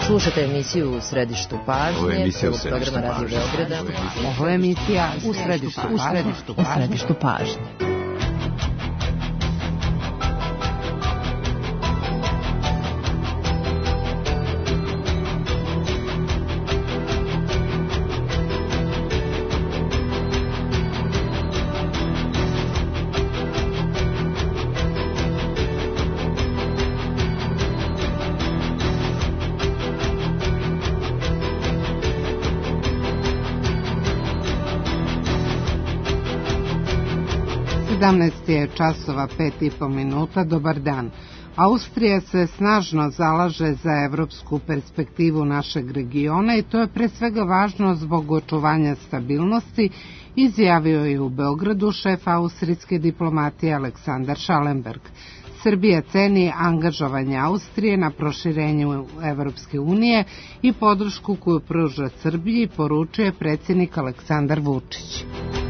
Slušate emisiju U središtu pažnje, prvog programa Radio Beograda. Ovo je emisija U središtu pažnje. Je časova 5,5 minuta, dobar dan. Austrija se snažno zalaže za evropsku perspektivu našeg regiona i to je pre svega važno zbog očuvanja stabilnosti, izjavio je u Beogradu šef austrijske diplomatije Aleksandar Schallenberg. Srbija ceni angažovanje Austrije na proširenju Evropske unije i podršku koju pruža Srbiji, poručuje predsjednik Aleksandar Vučić.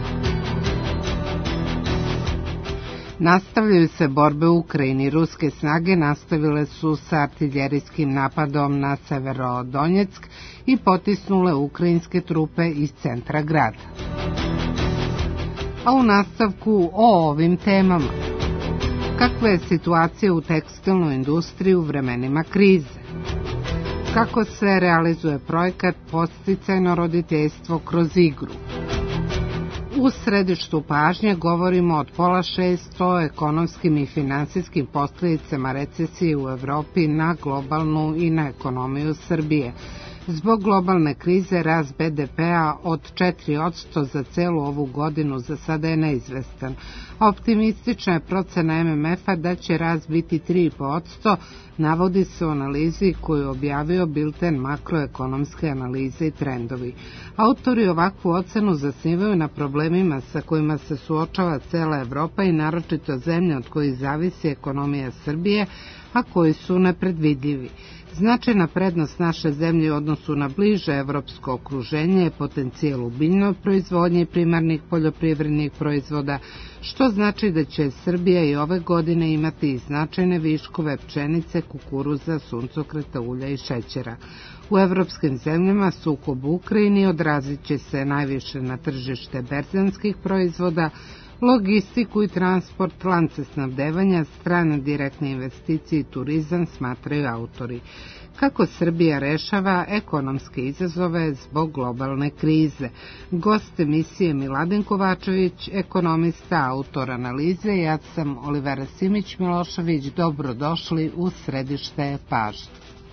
Nastavljaju se borbe u Ukrajini. Ruske snage nastavile su sa artiljerijskim napadom na Severodonjeck i potisnule ukrajinske trupe iz centra grada. A u nastavku o ovim temama. Kakva je situacija u tekstilnoj industriji u vremenima krize? Kako se realizuje projekat Podsticajno roditeljstvo kroz igru? U središtu pažnje govorimo od 5:30 o ekonomskim i finansijskim posljedicama recesije u Evropi na globalnu i na ekonomiju Srbije. Zbog globalne krize rast BDP-a od 4% za celu ovu godinu za sada je neizvestan. Optimistična je procena MMF-a da će rast biti 3,5%, navodi se u analizi koju je objavio bilten makroekonomske analize i trendovi. Autori ovakvu ocenu zasnivaju na problemima sa kojima se suočava cela Evropa i naročito zemlje od kojih zavisi ekonomija Srbije, a koji su nepredvidljivi. Značajna prednost naše zemlje u odnosu na bliže evropsko okruženje je potencijal u biljnoj proizvodnji primarnih poljoprivrednih proizvoda, što znači da će Srbija i ove godine imati i značajne viškove pšenice, kukuruza, suncokreta, ulja i šećera. U evropskim zemljama sukob u Ukrajini odrazit će se najviše na tržište berzanskih proizvoda, logistiku i transport, lance snabdevanja, strane direktne investicije i turizam, smatraju autori. Kako Srbija rešava ekonomske izazove zbog globalne krize? Gost emisije Miladin Kovačević, ekonomista, autor analize. Ja sam Olivera Simić-Milošević. Dobrodošli u središte pažnje.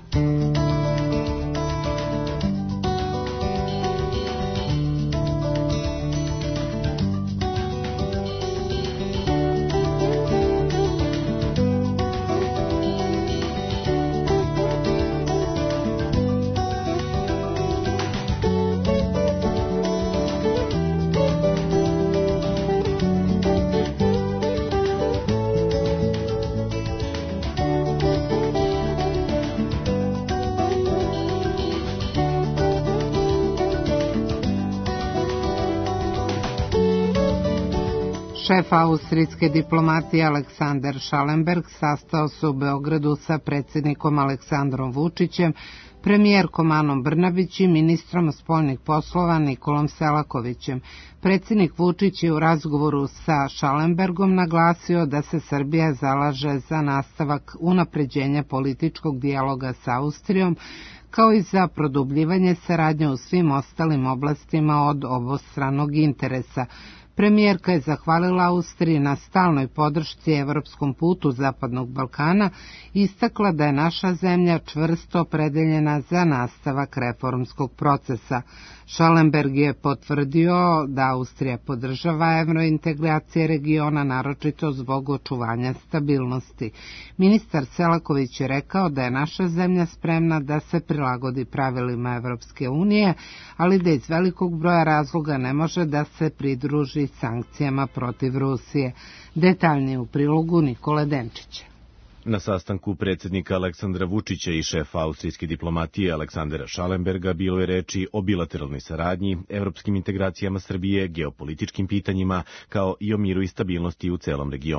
Šef austrijske diplomatije Aleksandar Schallenberg sastao se u Beogradu sa predsjednikom Aleksandrom Vučićem, premijerkom Anom Brnabić i ministrom spoljnih poslova Nikolom Selakovićem. Predsjednik Vučić je u razgovoru sa Schallenbergom naglasio da se Srbija zalaže za nastavak unapređenja političkog dijaloga sa Austrijom, kao i za produbljivanje saradnje u svim ostalim oblastima od obostranog interesa. Premijerka je zahvalila Austriji na stalnoj podršci evropskom putu Zapadnog Balkana i istakla da je naša zemlja čvrsto opredeljena za nastavak reformskog procesa. Schallenberg je potvrdio da Austrija podržava evrointegracije regiona, naročito zbog očuvanja stabilnosti. Ministar Selaković je rekao da je naša zemlja spremna da se prilagodi pravilima Evropske unije, ali da iz velikog broja razloga ne može da se pridruži sankcijama protiv Rusije. Detaljnije u prilogu Nikole Denčića. Na sastanku predsjednika Aleksandra Vučića i šefa austrijske diplomatije Aleksandra Schallenberga bilo je reči o bilateralnoj saradnji, evropskim integracijama Srbije, geopolitičkim pitanjima, kao i o miru i stabilnosti u celom regionu.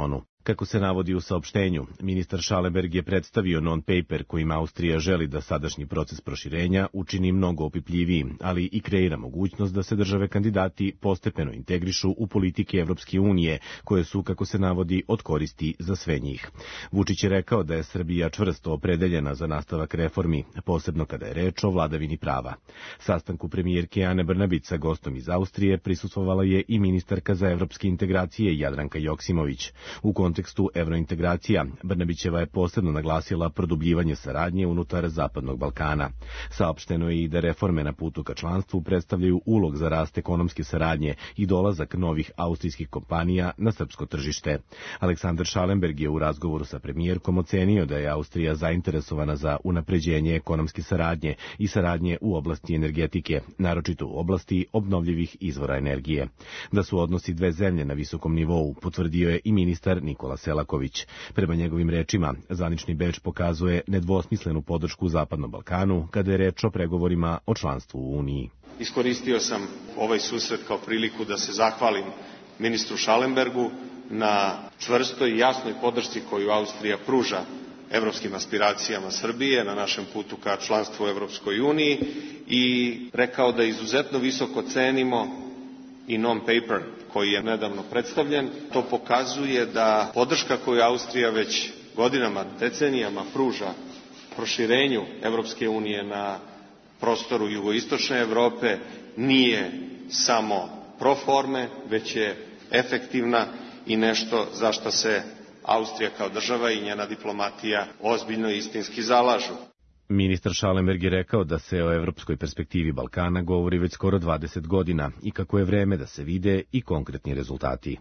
Kako se navodi u saopštenju, ministar Schallenberg je predstavio non-paper kojim Austrija želi da sadašnji proces proširenja učini mnogo opipljivijim, ali i kreira mogućnost da se države kandidati postepeno integrišu u politike Evropske unije, koje su, kako se navodi, od koristi za sve njih. Vučić je rekao da je Srbija čvrsto opredeljena za nastavak reformi, posebno kada je reč o vladavini prava. Sastanku premijerke Ane Brnabić sa gostom iz Austrije prisustvovala je i ministarka za evropske integracije Jadranka Joksimović. U kontekstu evrointegracija, Brnabićeva je posebno naglasila produbljivanje saradnje unutar Zapadnog Balkana. Saopšteno je i da reforme na putu ka članstvu predstavljaju ulog za rast ekonomske saradnje i dolazak novih austrijskih kompanija na srpsko tržište. Aleksandar Schallenberg je u razgovoru sa premijerkom ocenio da je Austrija zainteresovana za unapređenje ekonomske saradnje i saradnje u oblasti energetike, naročito u oblasti obnovljivih izvora energije. Da su odnosi dve zemlje na visokom nivou, potvrdio je i ministar Nikola Selaković. Prema njegovim rečima, zvanični Beč pokazuje nedvosmislenu podršku Zapadnom Balkanu kada je reč o pregovorima o članstvu u Uniji. Iskoristio sam ovaj susret kao priliku da se zahvalim ministru Schallenbergu na čvrstoj i jasnoj podršci koju Austrija pruža evropskim aspiracijama Srbije na našem putu ka članstvu u Evropskoj uniji i rekao da izuzetno visoko cenimo i non-paper koji je nedavno predstavljen. To pokazuje da podrška koju Austrija već godinama, decenijama pruža proširenju Evropske unije na prostoru jugoistočne Evrope nije samo pro forme, već je efektivna i nešto za što se Austrija kao država i njena diplomatija ozbiljno i istinski zalažu. Ministar Schallenberg je rekao da se o evropskoj perspektivi Balkana govori već skoro 20 godina i kako je vreme da se vide i konkretni rezultati.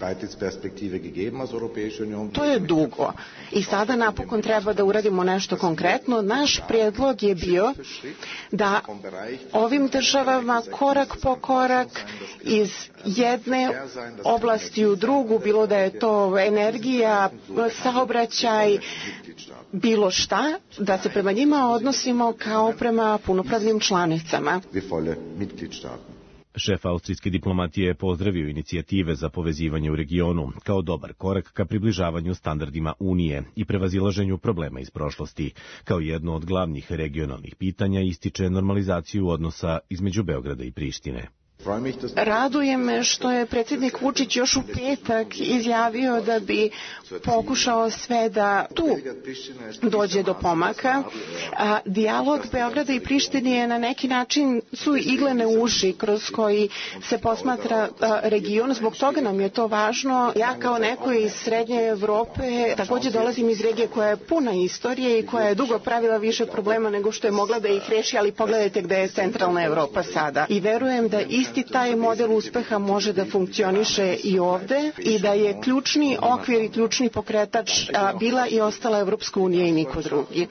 To je dugo i sada napokon treba da uradimo nešto konkretno. Naš prijedlog je bio da ovim državama korak po korak iz jedne oblasti u drugu, bilo da je to energija, saobraćaj, bilo šta, da se prema njima odnosimo kao prema punopravnim članicama. Šef austrijske diplomatije je pozdravio inicijative za povezivanje u regionu kao dobar korak ka približavanju standardima Unije i prevazilaženju problema iz prošlosti. Kao jedno od glavnih regionalnih pitanja ističe normalizaciju odnosa između Beograda i Prištine. Raduje me što je predsjednik Vučić još u petak izjavio da bi pokušao sve da tu dođe do pomaka. Dijalog Beograda i Prištine je na neki način su iglene uši kroz koji se posmatra region. Zbog toga nam je to važno. Ja kao neko iz Srednje Evrope također dolazim iz regije koja je puna istorije i koja je dugo pravila više problema nego što je mogla da ih reši, ali pogledajte gde je centralna Evropa sada. I verujem da isti taj model uspeha može da funkcioniše i ovde i da je ključni okvir i ključni pokretač bila i ostala Evropska unija i niko drugi.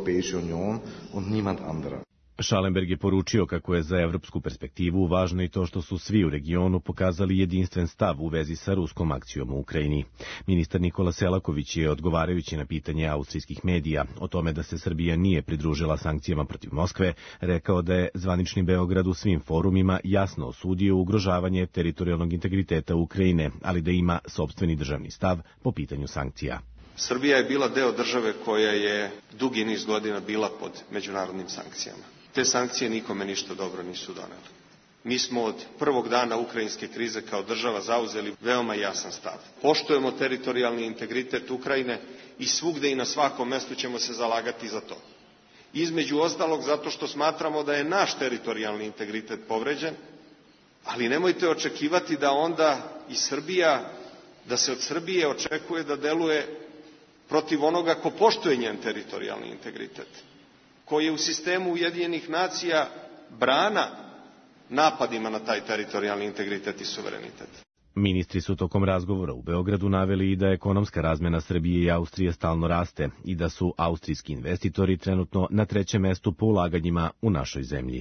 Schallenberg je poručio kako je za evropsku perspektivu važno i to što su svi u regionu pokazali jedinstven stav u vezi sa ruskom akcijom u Ukrajini. Ministar Nikola Selaković je, odgovarajući na pitanje austrijskih medija o tome da se Srbija nije pridružila sankcijama protiv Moskve, rekao da je zvanični Beograd u svim forumima jasno osudio ugrožavanje teritorijalnog integriteta Ukrajine, ali da ima sopstveni državni stav po pitanju sankcija. Srbija je bila deo države koja je dugi niz godina bila pod međunarodnim sankcijama. Te sankcije nikome ništa dobro nisu donele. Mi smo od prvog dana ukrajinske krize kao država zauzeli veoma jasan stav. Poštujemo teritorijalni integritet Ukrajine i svugde i na svakom mestu ćemo se zalagati za to. Između ostalog zato što smatramo da je naš teritorijalni integritet povređen, ali nemojte očekivati da onda i Srbija, da se od Srbije očekuje da deluje protiv onoga ko poštuje njen teritorijalni integritet, koji je u sistemu Ujedinjenih nacija brana napadima na taj teritorijalni integritet i suverenitet. Ministri su tokom razgovora u Beogradu naveli i da ekonomska razmena Srbije i Austrije stalno raste i da su austrijski investitori trenutno na 3. mestu po ulaganjima u našoj zemlji.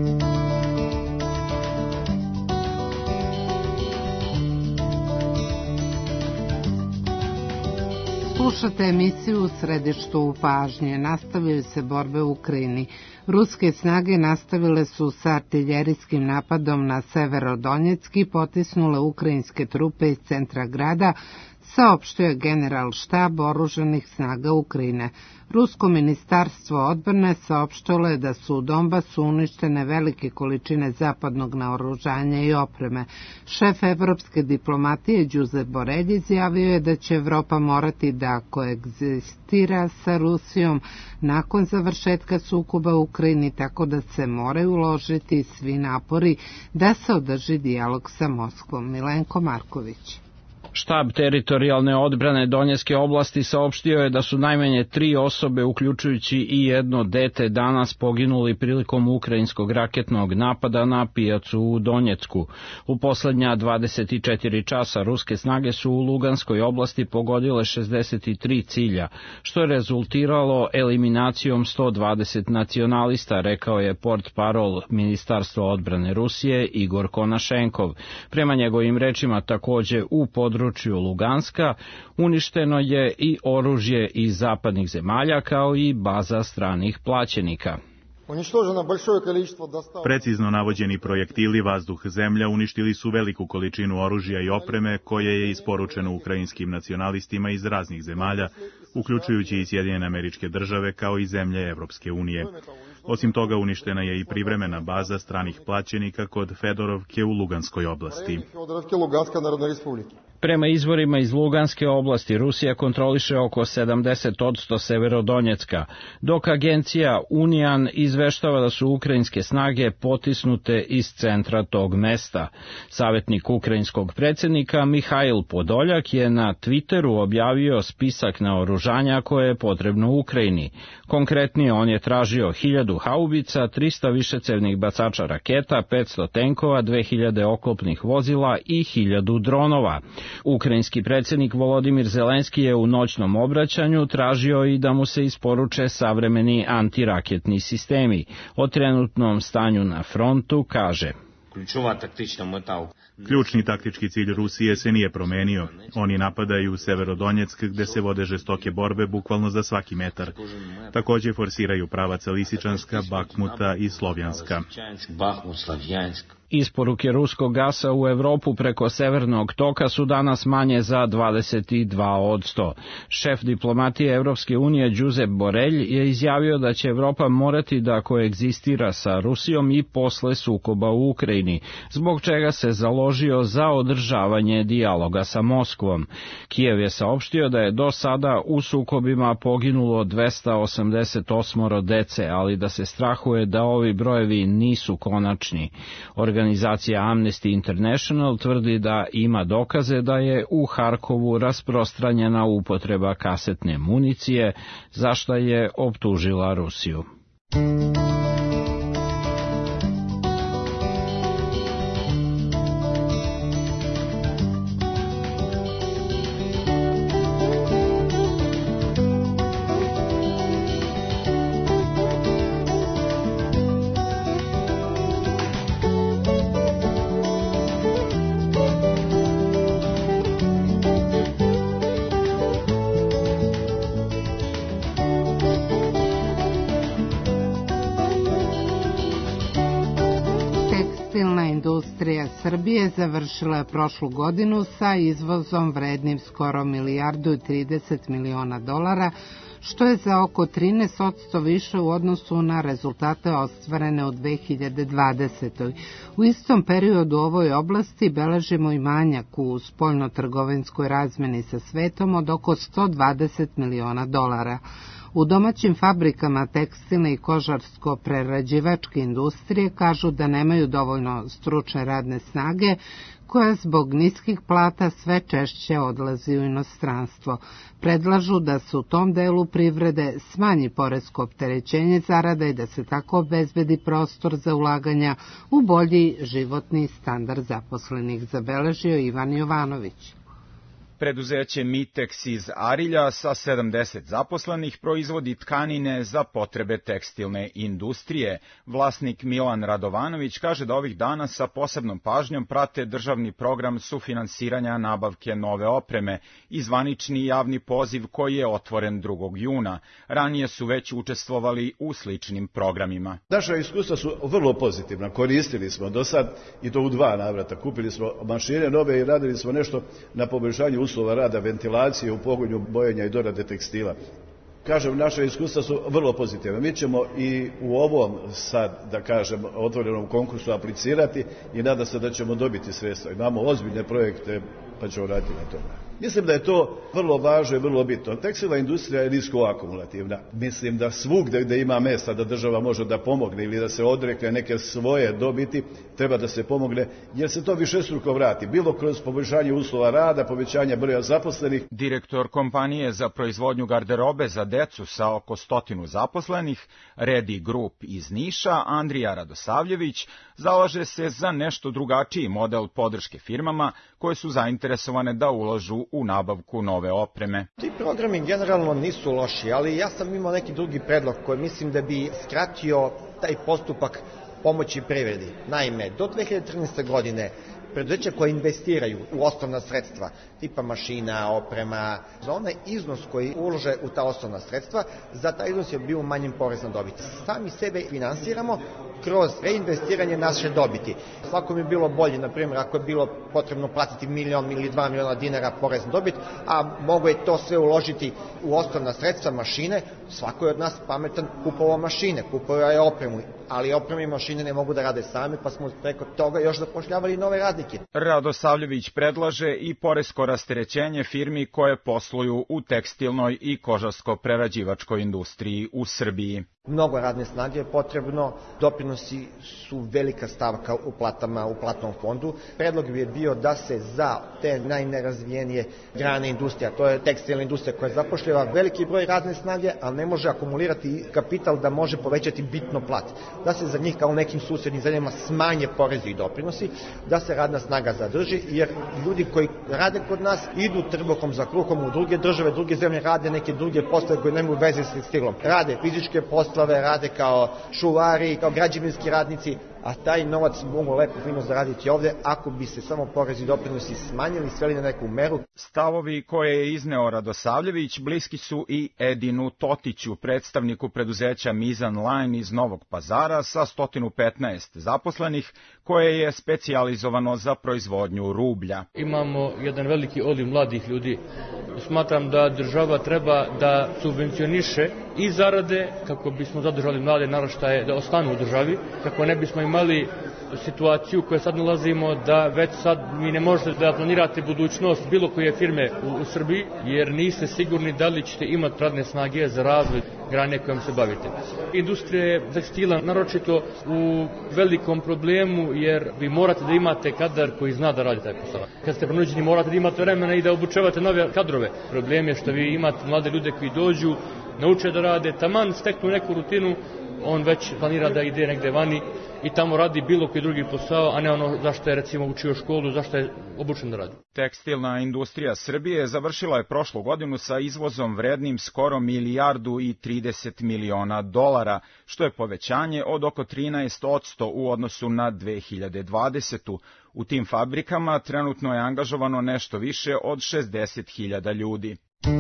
Slušate emisiju u središtu pažnje. Nastavljaju se borbe u Ukrajini. Ruske snage nastavile su sa artiljerijskim napadom na Severodonjecki, potisnule ukrajinske trupe iz centra grada saopštio je general štab oružanih snaga Ukrajine. Rusko ministarstvo odbrane saopštilo je da su u Donbasu uništene velike količine zapadnog naoružanja i opreme. Šef evropske diplomatije Josep Borrell izjavio je da će Evropa morati da koegzistira sa Rusijom nakon završetka sukoba u Ukrajini, tako da se moraju uložiti svi napori da se održi dijalog sa Moskvom. Milenko Marković. Štab teritorijalne odbrane Donjeske oblasti saopštio je da su najmanje 3 osobe, uključujući i jedno dete, danas poginuli prilikom ukrajinskog raketnog napada na pijacu u Donjecku. U poslednja 24 časa ruske snage su u Luganskoj oblasti pogodile 63 cilja, što je rezultiralo eliminacijom 120 nacionalista, rekao je portparol Ministarstva odbrane Rusije Igor Konašenkov. Prema njegovim rečima, takođe u području Luganska uništeno je i oružje iz zapadnih zemalja, kao i baza stranih plaćenika. Precizno navođeni projektili vazduh-zemlja uništili su veliku količinu oružja i opreme koje je isporučeno ukrajinskim nacionalistima iz raznih zemalja, uključujući i Sjedinjene Američke Države kao i zemlje Evropske unije. Osim toga, uništena je i privremena baza stranih plaćenika kod Fedorovke u Luganskoj oblasti. Prema izvorima iz Luganske oblasti, Rusija kontroliše oko 70% Severodonjecka, dok agencija Unian izveštava da su ukrajinske snage potisnute iz centra tog mesta. Savjetnik ukrajinskog predsjednika Mihail Podoljak je na Twitteru objavio spisak naoružanja koje je potrebno Ukrajini. Konkretnije, on je tražio 1000 haubica, 300 višecevnih bacača raketa, 500 tenkova, 2000 oklopnih vozila i 1000 dronova. Ukrajinski predsjednik Volodimir Zelenski je u noćnom obraćanju tražio i da mu se isporuče savremeni antiraketni sistemi. O trenutnom stanju na frontu kaže: Ključni taktički cilj Rusije se nije promenio. Oni napadaju Severodonjeck gde se vode žestoke borbe bukvalno za svaki metar. Takođe forsiraju pravaca Lisičanska, Bakmuta i Slovjanska. Isporuke ruskog gasa u Evropu preko Severnog toka su danas manje za 22%. Šef diplomatije Evropske unije Josep Borrell je izjavio da će Evropa morati da koegzistira sa Rusijom i posle sukoba u Ukrajini, zbog čega se založio za održavanje dijaloga sa Moskvom. Kijev je saopštio da je do sada u sukobima poginulo 288 dece, ali da se strahuje da ovi brojevi nisu konačni. Organizacija Amnesty International tvrdi da ima dokaze da je u Harkovu rasprostranjena upotreba kasetne municije, za šta je optužila Rusiju. Industrija Srbije završila je prošlu godinu sa izvozom vrednim skoro $1,30 milijardi, što je za oko 13% više u odnosu na rezultate ostvarene u 2020. U istom periodu u ovoj oblasti beležimo i manjak u spoljnotrgovinskoj razmeni sa svetom od oko $120 miliona. U domaćim fabrikama tekstilne i kožarsko-prerađivačke industrije kažu da nemaju dovoljno stručne radne snage, koja zbog niskih plata sve češće odlazi u inostranstvo. Predlažu da se u tom delu privrede smanji poresko opterećenje zarada i da se tako obezbedi prostor za ulaganja u bolji životni standard zaposlenih, zabeležio Ivan Jovanović. Preduzeće Mitex iz Arilja sa 70 zaposlenih proizvodi tkanine za potrebe tekstilne industrije. Vlasnik Milan Radovanović kaže da ovih dana sa posebnom pažnjom prate državni program sufinansiranja nabavke nove opreme i zvanični javni poziv koji je otvoren 2. juna. Ranije su već učestvovali u sličnim programima. Naša iskustva su vrlo pozitivna. Koristili smo do sad i to u 2 navrata. Kupili smo mašine nove i radili smo nešto na poboljšanju uslova rada, ventilacije u pogonu bojenja i dorade tekstila. Kažem, naše iskustva su vrlo pozitivne. Mi ćemo i u ovom sad, da kažem, otvorenom konkursu aplicirati i nadam se da ćemo dobiti sredstva. Imamo ozbiljne projekte, pa ćemo raditi na tome. Mislim da je to vrlo važno i vrlo bitno. Tekstilna industrija je niskoakumulativna. Mislim da svugde gde ima mesta da država može da pomogne ili da se odrekne neke svoje dobiti, treba da se pomogne, jer se to višestruko vrati. Bilo kroz poboljšanje uslova rada, povećanje broja zaposlenih. Direktor kompanije za proizvodnju garderobe za decu sa oko 100 zaposlenih, Ready Group iz Niša, Andrija Radosavljević, zalaže se za nešto drugačiji model podrške firmama koje su zainteresovane da ulažu u nabavku nove opreme. Ti programi generalno nisu loši, ali ja sam imao neki drugi predlog koji mislim da bi skratio taj postupak pomoći privredi. Naime, do 2013. godine preduzeća koje investiraju u osnovna sredstva, tipa mašina, oprema, za onaj iznos koji ulože u ta osnovna sredstva, za taj iznos je bio manjen porez na dobit. Sami sebe finansiramo kroz reinvestiranje naše dobiti. Svakom je bilo bolje, na primjer, ako je bilo potrebno platiti 1 ili 2 miliona dinara porez na dobit, a mogo je to sve uložiti u osnovna sredstva, mašine, svako je od nas pametan kupovao mašine, kupovao je opremu, ali opreme i mašine ne mogu da rade same, pa smo preko toga još zapošljavali nove radnike. Radosavljević predlaže i poresko rasterećenje firmi koje posluju u tekstilnoj i kožarsko-prerađivačkoj industriji u Srbiji. Mnogo radne snage je potrebno, doprinosi su velika stavka u platama, u platnom fondu. Predlog bi je bio da se za te najnerazvijenije grane industrija, to je tekstilna industrija koja zapošljava veliki broj radne snage, ali ne može akumulirati kapital da može povećati bitno plat. Da se za njih kao u nekim susednim zemljama smanje porezi i doprinosi, da se radna snaga zadrži, jer ljudi koji rade kod nas idu trbuhom za kruhom u druge države, druge zemlje, rade neke druge poslove koje nemaju veze s tekstilom. Rade fizičke poslove, rade kao šuvari, kao građevinski radnici, a taj novac mogu lepo fino zaraditi ovde ako bi se samo porezi i doprinosi smanjili, sveli na neku meru. Stavovi koje je izneo Radosavljević bliski su i Edinu Totiću, predstavniku preduzeća Mizan Line iz Novog Pazara sa 115 zaposlenih, koje je specijalizovano za proizvodnju rublja. Imamo jedan veliki odliv mladih ljudi. Smatram da država treba da subvencioniše i zarade kako bismo zadržali mlade naraštaje da ostanu u državi, kako ne bismo imali situaciju koju sad nalazimo da već sad mi ne možete da planirate budućnost bilo koje firme u Srbiji, jer niste sigurni da li ćete imati radne snage za razvoj grane kojom se bavite. Industrija je tekstila naročito u velikom problemu, jer vi morate da imate kadar koji zna da radi taj posao. Kad ste pronuđeni morate da imate vremena i da obučavate nove kadrove. Problem je što vi imate mlade ljude koji dođu, nauče da rade, taman steknu neku rutinu, on već planira da ide negde vani i tamo radi bilo koji drugi posao, a ne ono zašto je recimo učio školu, zašto je obučen da radi. Tekstilna industrija Srbije završila je prošlu godinu sa izvozom vrednim skoro $1,30 miliona, što je povećanje od oko 13% u odnosu na 2020. U tim fabrikama trenutno je angažovano nešto više od 60.000 ljudi.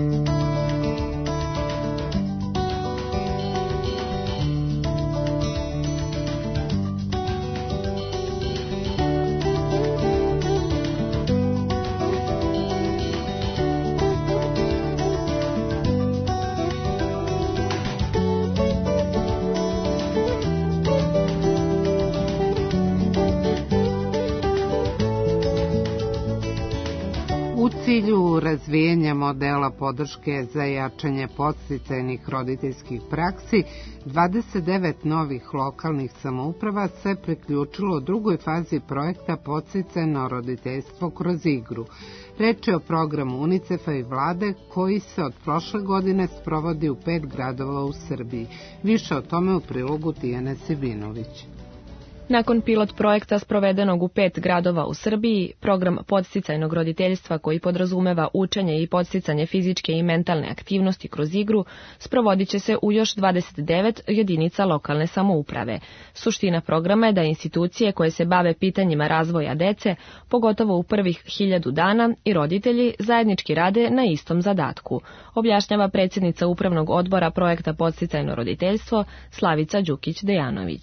U cilju razvijenja modela podrške za jačanje podsticajnih roditeljskih praksi, 29 novih lokalnih samouprava se priključilo drugoj fazi projekta Podsticajno roditeljstvo kroz igru. Reč je o programu UNICEF-a i vlade koji se od prošle godine sprovodi u 5 gradova u Srbiji. Više o tome u prilogu Tijane Sibinović. Nakon pilot projekta sprovedenog u 5 gradova u Srbiji, program podsticajnog roditeljstva koji podrazumeva učenje i podsticanje fizičke i mentalne aktivnosti kroz igru sprovodit će se u još 29 jedinica lokalne samouprave. Suština programa je da institucije koje se bave pitanjima razvoja dece, pogotovo u prvih 1000 dana, i roditelji zajednički rade na istom zadatku, objašnjava predsjednica Upravnog odbora projekta Podsticajno roditeljstvo Slavica Đukić-Dejanović.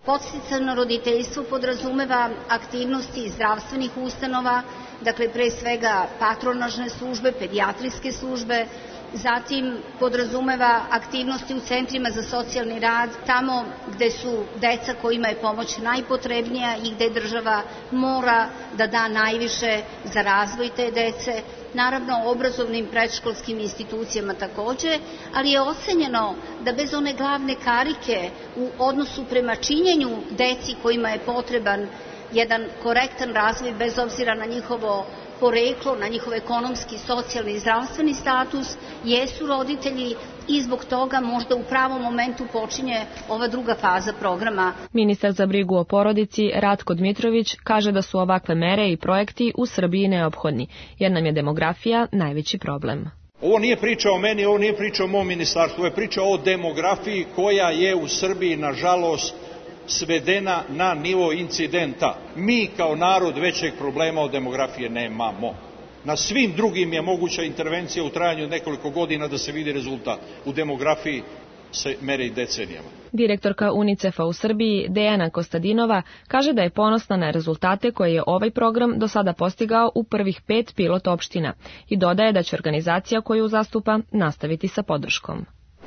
Podsticajno roditeljstvo podrazumeva aktivnosti zdravstvenih ustanova, dakle pre svega patronažne službe, pedijatrijske službe, zatim podrazumeva aktivnosti u centrima za socijalni rad, tamo gde su deca kojima je pomoć najpotrebnija i gde država mora da da najviše za razvoj te dece, naravno obrazovnim predškolskim institucijama takođe, ali je ocenjeno da bez one glavne karike u odnosu prema činjenju deci kojima je potreban jedan korektan razvoj bez obzira na njihovo poreklo, na njihov ekonomski, socijalni i zdravstveni status, jesu roditelji i zbog toga možda u pravom momentu počinje ova druga faza programa. Ministar za brigu o porodici Ratko Dmitrović kaže da su ovakve mere i projekti u Srbiji neophodni, jer nam je demografija najveći problem. Ovo nije priča o meni, ovo nije priča o mom ministarstvu, ovo je priča o demografiji koja je u Srbiji, nažalost, svedena na nivo incidenta. Mi kao narod većeg problema od demografije nemamo. Na svim drugim je moguća intervencija u trajanju nekoliko godina da se vidi rezultat. U demografiji se mere i decenijama. Direktorka UNICEF-a u Srbiji, Dejana Kostadinova, kaže da je ponosna na rezultate koje je ovaj program do sada postigao u prvih 5 pilot opština i dodaje da će organizacija koju zastupa nastaviti sa podrškom.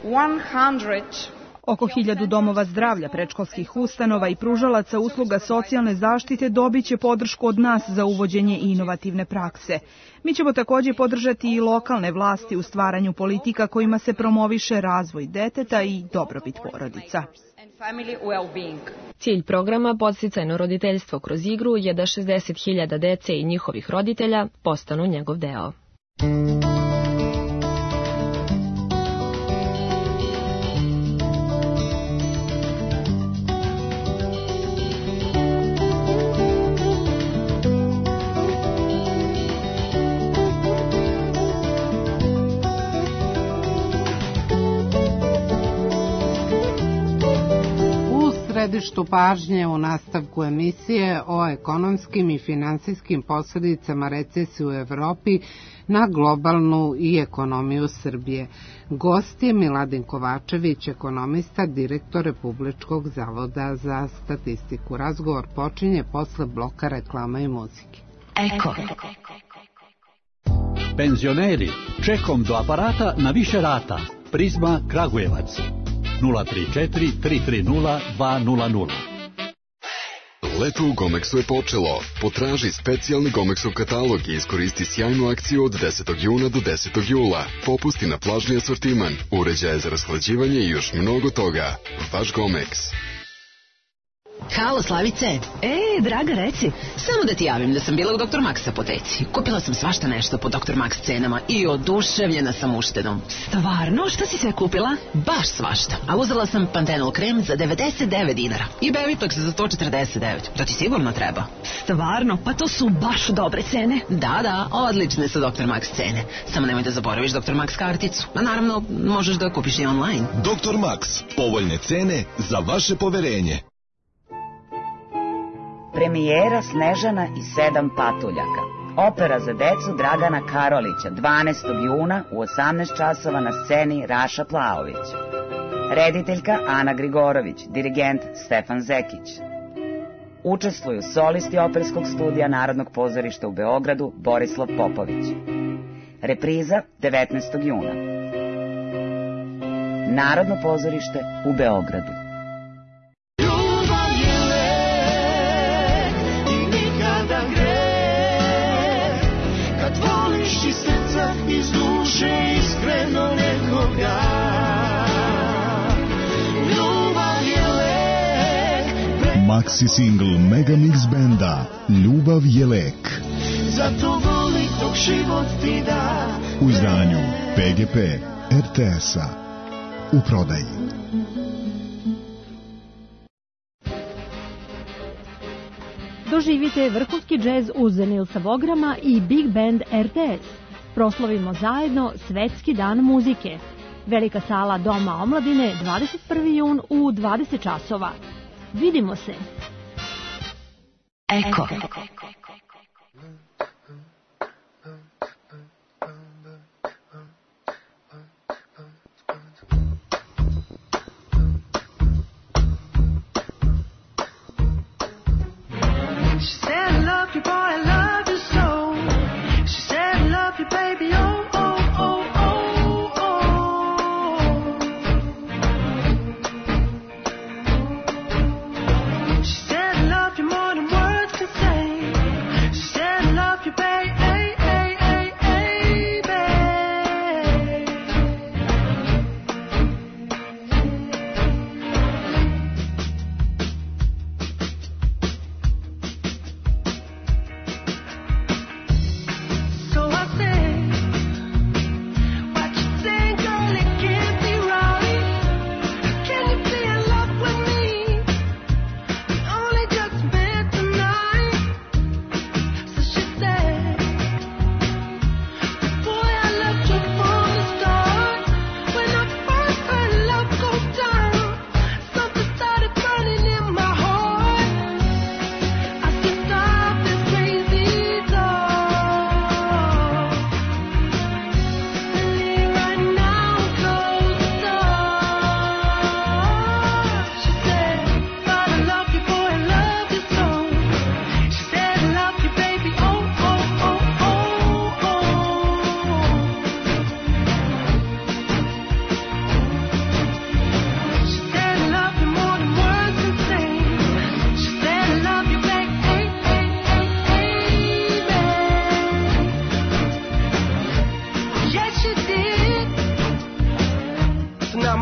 Oko 1000 domova zdravlja, predškolskih ustanova i pružalaca usluga socijalne zaštite dobit će podršku od nas za uvođenje inovativne prakse. Mi ćemo također podržati i lokalne vlasti u stvaranju politika kojima se promoviše razvoj deteta i dobrobit porodica. Cilj programa Podsticajno roditeljstvo kroz igru je da 60.000 dece i njihovih roditelja postanu njegov deo. Središtu pažnje u nastavku emisije o ekonomskim i finansijskim posljedicama recesije u Evropi na globalnu i ekonomiju Srbije. Gost je Miladin Kovačević, ekonomista, direktor Republičkog zavoda za statistiku. Razgovor počinje posle bloka reklama i muzike. Eko. Penzioneri, čekom do aparata na više rata. Prizma Kragujevac. 034 330 200. Leto u Gomexu je počelo. Potraži specijalni Gomexov katalog i iskoristi sjajnu akciju od 10. juna do 10. jula. Popusti na plažni asortiman, uređaje za rashlađivanje i još mnogo toga. Vaš Gomex. Halo, Slavice. Draga, reci. Samo da ti javim da sam bila u Dr. Max apoteci. Kupila sam svašta nešto po Dr. Max cenama i oduševljena sam uštedom. Stvarno? Šta si sve kupila? Baš svašta. A uzela sam Pantenol krem za 99 dinara i Bevitox za 149. To ti sigurno treba. Stvarno? Pa to su baš dobre cene. Da, odlične su Dr. Max cene. Samo nemoj da zaboraviš Dr. Max karticu. A naravno, možeš da kupiš i online. Dr. Max. Povoljne cene za vaše poverenje. Premijera Snežana i 7 patuljaka. Opera za decu Dragana Karolića 12. juna u 18 časova na sceni Raša Plaović. Rediteljka Ana Grigorović, dirigent Stefan Zekić. Učestvuju solisti Operskog studija Narodnog pozorišta u Beogradu Borislav Popović. Repriza 19. juna. Narodno pozorište u Beogradu. Iz duše iskreno nekoga. Ljubav je lek. Maxi single Megamix benda Ljubav je lek. Zato voli dok život ti da. U izdanju PGP RTS-a. U prodaji. Doživite vrhunski džez uz Nilsa Vograma i Big Band RTS. Proslavimo zajedno Svetski dan muzike. Velika sala Doma omladine 21. jun u 20 časova. Vidimo se. Eko.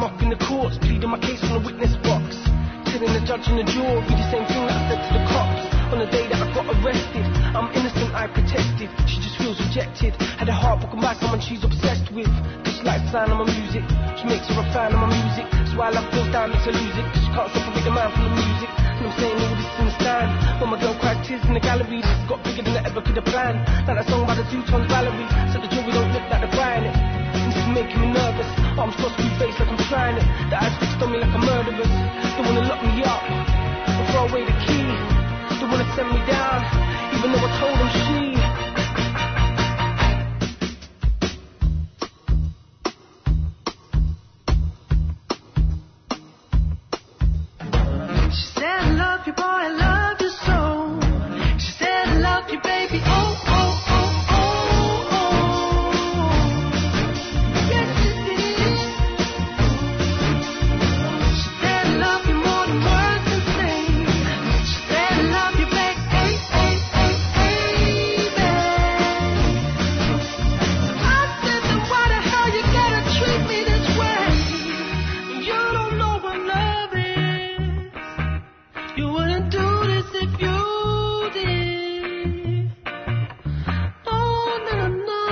I'm up in the courts, pleading my case from the witness box. Telling the judge and the jury the same thing that I said to the cops. On the day that I got arrested, I'm innocent, I protested. She just feels rejected. Had her heart broken by someone she's obsessed with. Cause she likes the sound of my music. She makes her a fan of my music. That's why love feels down, makes her lose it. Cause she can't separate the man from the music. And I'm saying all this in the stand. When my girl cried tears in the gallery, this got bigger than I ever could have planned. Like that song by the Two-Tone Valerie. So the jury don't look like they're buying it. This is making me nervous. Arms crossed, free face like I'm trying it. The eyes fixed on me like a murderer's. They wanna lock me up and throw away the key. They wanna send me down, even though I told them she said, I love you, boy, I love you so. She said, I love you, baby, oh, oh, oh, oh, oh. Yes, she did. She said, I love you more than words can say. She said, I love you, baby, hey, hey, hey, hey, baby. I said, then why the hell you gotta treat me this way? You don't know what love is. You wouldn't do this if you did. Oh, no, no.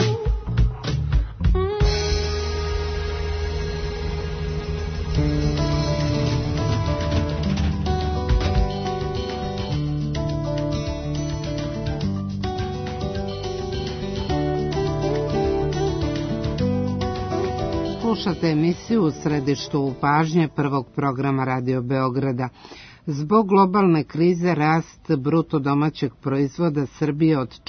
Slušate emisiju u središtu pažnje prvog programa Radio Beograda. Zbog globalne krize rast bruto domaćeg proizvoda Srbije od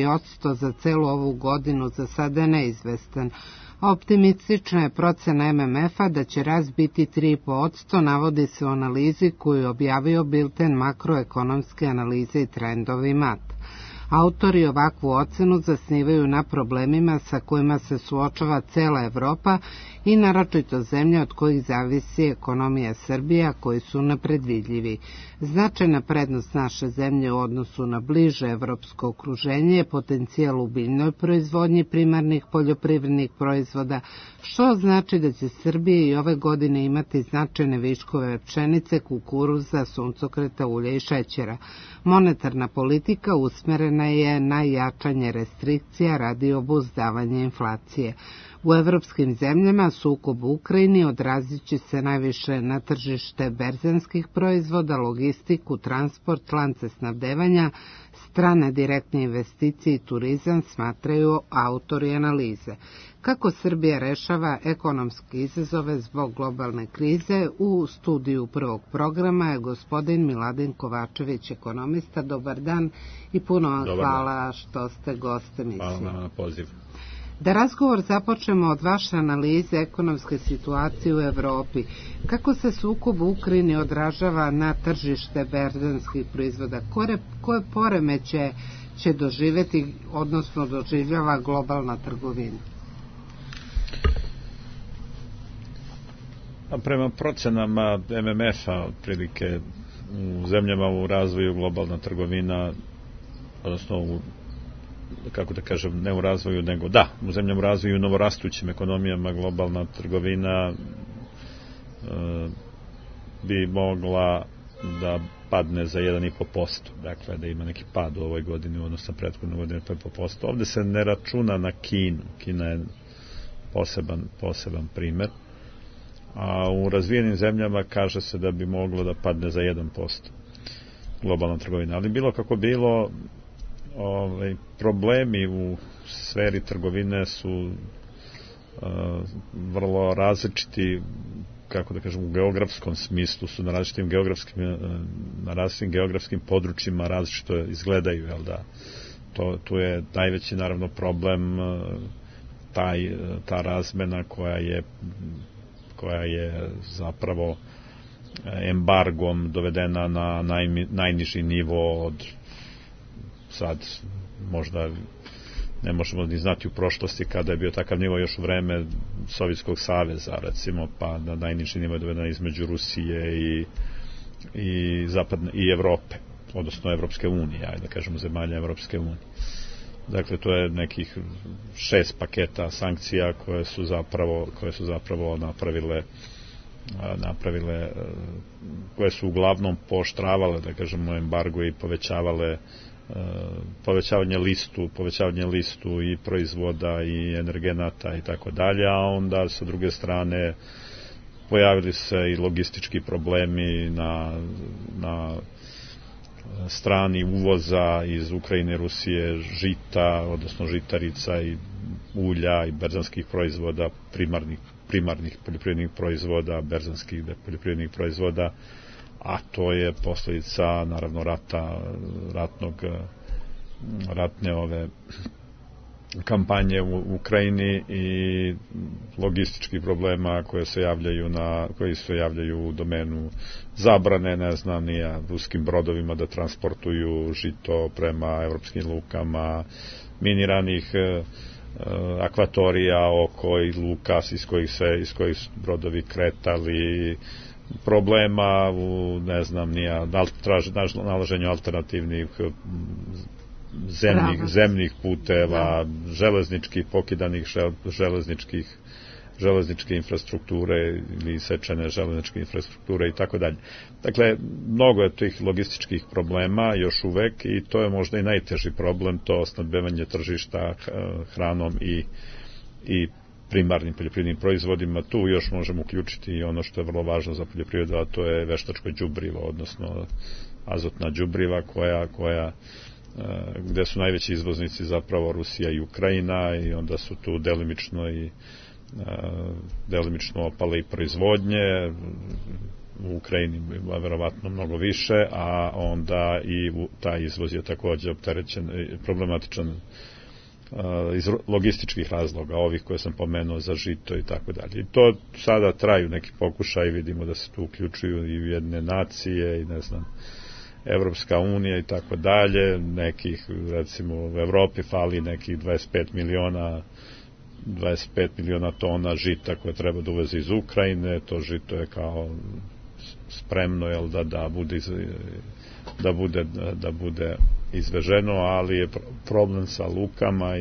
4% za celu ovu godinu za sada je neizvestan. Optimistična je procena MMF-a da će rast biti 3,5%, navodi se u analizi koju je objavio bilten makroekonomske analize i trendovi MAT. Autori ovakvu ocenu zasnivaju na problemima sa kojima se suočava cela Evropa i naročito zemlje od kojih zavisi ekonomija Srbije, a koji su nepredvidljivi. Značajna prednost naše zemlje u odnosu na bliže evropsko okruženje je potencijal u biljnoj proizvodnji primarnih poljoprivrednih proizvoda, što znači da će Srbija i ove godine imati značajne viškove pšenice, kukuruza, suncokreta, ulja i šećera. Monetarna politika usmerena je na jačanje restrikcija radi obuzdavanja inflacije. U evropskim zemljama sukob u Ukrajini odrazit će se najviše na tržište berzanskih proizvoda, logistiku, transport, lance snabdevanja, strane direktne investicije i turizam, smatraju autori analize. Kako Srbija rešava ekonomske izazove zbog globalne krize, u studiju prvog programa je gospodin Miladin Kovačević, ekonomista. Dobar dan i puno vam hvala što ste gost emisije. Hvala na poziv. Da razgovor započnemo od vaše analize ekonomske situacije u Evropi. Kako se sukob u Ukrajini odražava na tržište berzanskih proizvoda? Koje poremeće će doživjeti, odnosno doživljava globalna trgovina? Prema procenama MMF-a, otprilike u zemljama u razvoju globalna trgovina, odnosno kako da kažem, ne u razvoju, nego u zemljama u razvoju, novorastućim ekonomijama, globalna trgovina bi mogla da padne za 1,5%. Dakle, da ima neki pad u ovoj godini u odnosu na prethodnu godinu 1,5%. Ovde se ne računa na Kinu. Kina je poseban primer. A u razvijenim zemljama kaže se da bi moglo da padne za 1% globalna trgovina. Ali bilo kako bilo, problemi u sferi trgovine su vrlo različiti, kako da kažem, u geografskom smislu, su na različitim geografskim područjima različito izgledaju, jel da? Tu je najveći, naravno, problem ta razmena koja je zapravo embargom dovedena na najniži nivo od sad, možda ne možemo ni znati u prošlosti kada je bio takav nivo još u vreme Sovjetskog saveza, recimo, pa na najniži nivo je dovedena između Rusije i Evrope, odnosno Evropske unije, ajde da kažemo zemalja Evropske unije. Dakle, to je nekih 6 paketa sankcija koje su zapravo napravile, koje su uglavnom pooštravale, da kažemo, embargo i povećavanje listu i proizvoda i energenata i tako dalje, a onda sa druge strane pojavili se i logistički problemi na strani uvoza iz Ukrajine, Rusije, žita, odnosno žitarica i ulja i berzanskih proizvoda, primarnih poljoprivrednih proizvoda, berzanskih poljoprivrednih proizvoda, a to je posljedica naravno ratne ove kampanje u Ukrajini i logističkih problema koji se javljaju u domenu zabrane, ne znam, ruskim brodovima da transportuju žito prema evropskim lukama, miniranih akvatorija oko i luka iz kojih su brodovi kretali, problema u, ne znam, nalaženju alternativnih zemnih puteva, pokidanih železničke infrastrukture ili sečene železničke infrastrukture i tako dalje. Dakle, mnogo je tih logističkih problema još uvek i to je možda i najteži problem, to snabdevanje tržišta hranom i primarnim poljoprivrednim proizvodima. Tu još možemo uključiti i ono što je vrlo važno za poljoprivredu, a to je veštačko đubrivo, odnosno azotna đubriva gde su najveći izvoznici zapravo Rusija i Ukrajina i onda su tu delimično opale i proizvodnje, u Ukrajini verovatno mnogo više, a onda i taj izvoz je takođe opterećen, problematičan iz logističkih razloga, ovih koje sam pomenuo za žito i tako dalje. I to sada traju neki pokušaj, vidimo da se tu uključuju i Ujedinjene nacije i ne znam, Evropska unija i tako dalje, nekih, recimo u Evropi fali nekih 25 miliona tona žita koje treba da uveze iz Ukrajine, to žito je kao spremno da bude izveženo, ali je problem sa lukama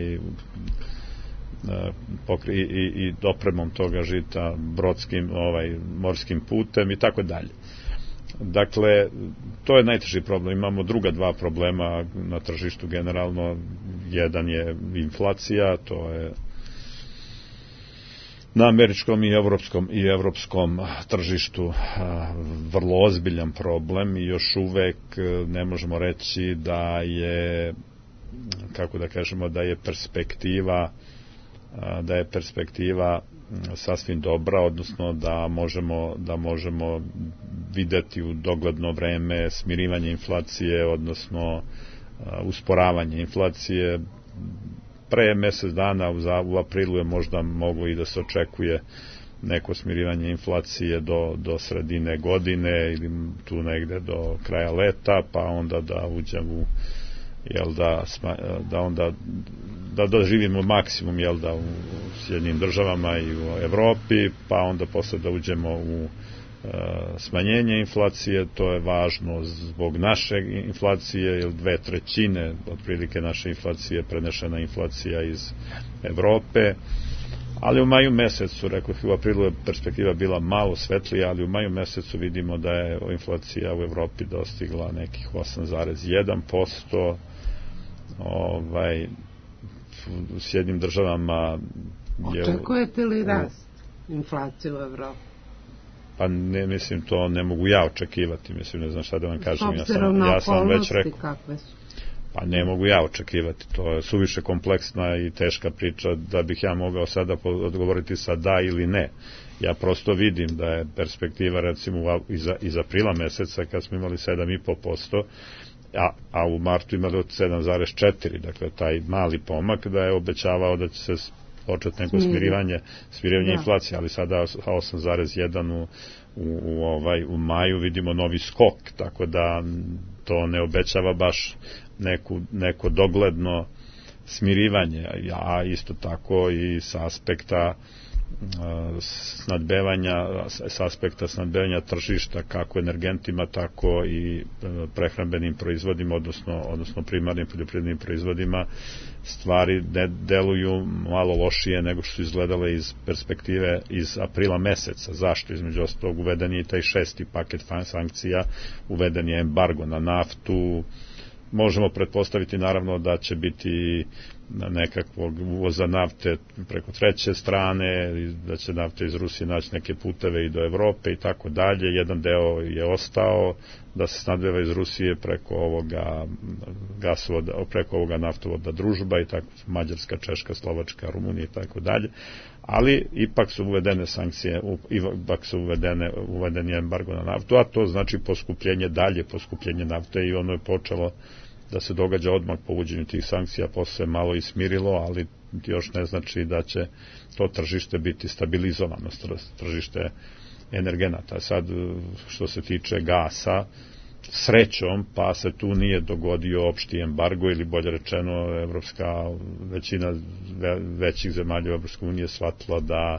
i dopremom toga žita brodskim, morskim putem i tako dalje. Dakle, to je najteži problem. Imamo druga dva problema na tržištu generalno. Jedan je inflacija, to je na američkom i evropskom tržištu vrlo ozbiljan problem i još uvek ne možemo reći da je, kako da kažemo, da je perspektiva sasvim dobra, odnosno da možemo videti u dogledno vreme smirivanje inflacije, odnosno usporavanje inflacije. Pre mesec dana u aprilu je možda moglo i da se očekuje neko smirivanje inflacije do sredine godine ili tu negde do kraja leta, pa onda da uđemo da doživimo maksimum u Sjedinjenim državama i u Evropi, pa onda posle da uđemo u smanjenje inflacije. To je važno zbog naše inflacije, jer 2/3 otprilike naše inflacije prenešena inflacija iz Evrope, ali u maju mesecu, rekao, u aprilu je perspektiva bila malo svetlija, ali u maju mesecu vidimo da je inflacija u Evropi dostigla nekih 8,1%, u Sjedinjenim državama Očekujete li rast inflacije u Evropi? Pa ne, mislim, to ne mogu ja očekivati, mislim, ne znam šta da vam kažem. Ja sam već rekao. Kakve su? Pa ne mogu ja očekivati, to je suviše kompleksna i teška priča da bih ja mogao sada odgovoriti sa da ili ne. Ja prosto vidim da je perspektiva, recimo, iz aprila meseca, kad smo imali 7,5%, a u martu imali od 7,4%, dakle taj mali pomak, da je obećavao da će se početi neko smirivanje inflacije, ali sada 8,1 u maju vidimo novi skok, tako da to ne obećava baš neko dogledno smirivanje, a isto tako i sa aspekta snadbevanja, s aspekta snadbevanja tržišta kako energentima, tako i prehrambenim proizvodima, odnosno primarnim poljoprivrednim proizvodima, stvari ne deluju malo lošije nego što su izgledale iz perspektive iz aprila meseca. Zašto? Između ostalog uveden je i taj 6. paket sankcija, uveden je embargo na naftu. Možemo pretpostaviti naravno da će biti nekakvog uvoza nafte preko treće strane, da će nafta iz Rusije naći neke puteve i do Evrope i tako dalje. Jedan deo je ostao da se snadbeva iz Rusije preko ovoga gasovoda, preko ovoga naftovoda Družba i tako, Mađarska, Češka, Slovačka, Rumunija i tako dalje. Ali ipak su uvedene sankcije, ipak su uveden je embargo na naftu, a to znači dalje poskupljenje nafte i ono je počelo da se događa odmah po uvođenju tih sankcija, posle malo i smirilo, ali još ne znači da će to tržište biti stabilizovano, tržište energenata. Sad, što se tiče gasa, srećom, pa se tu nije dogodio opšti embargo, ili bolje rečeno, većina većih zemalja u Evropskoj uniji je shvatila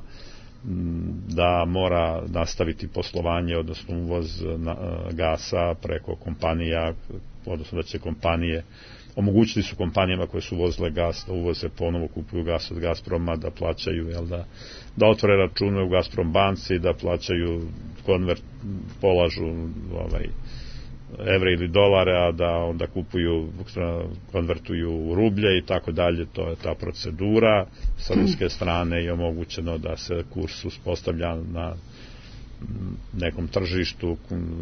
da mora nastaviti poslovanje, odnosno uvoz gasa preko kompanija, odnosno da će kompanije, omogućili su kompanijama koje su uvozile gas da uvoze, ponovo kupuju gas od Gazproma, da plaćaju, da otvore račune u Gazprom banci, da plaćaju polažu evre ili dolare, a da onda konvertuju u rublje i tako dalje. To je ta procedura. Sa ruske strane je omogućeno da se kurs uspostavlja na nekom tržištu,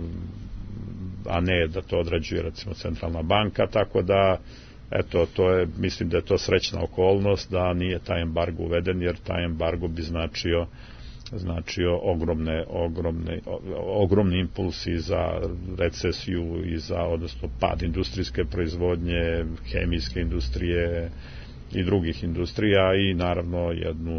a ne da to određuje recimo centralna banka, tako da eto, mislim da je to srećna okolnost da nije taj embargo uveden, jer taj embargo bi značio ogromni impulsi za recesiju i za, odnosno, pad industrijske proizvodnje, hemijske industrije i drugih industrija i naravno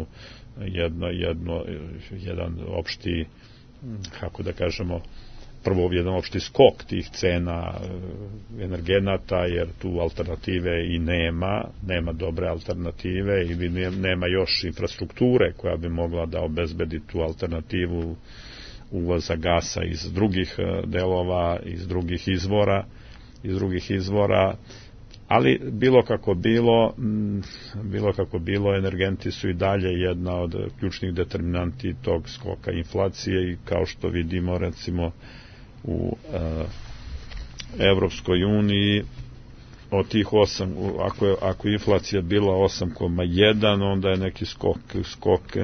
jedan opšti, kako da kažemo, prvo jedan opšti skok tih cena energenata, jer tu alternative i nema dobre alternative ili nema još infrastrukture koja bi mogla da obezbedi tu alternativu uvoza gasa iz drugih delova, iz drugih izvora, ali bilo kako bilo, energenti su i dalje jedna od ključnih determinanti tog skoka inflacije i kao što vidimo recimo u Evropskoj uniji od tih 8, ako je inflacija bila 8,1, onda je neki skok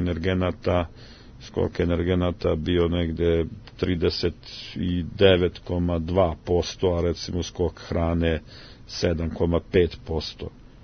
energenata bio negde 39,2%, a recimo skok hrane 7,5%.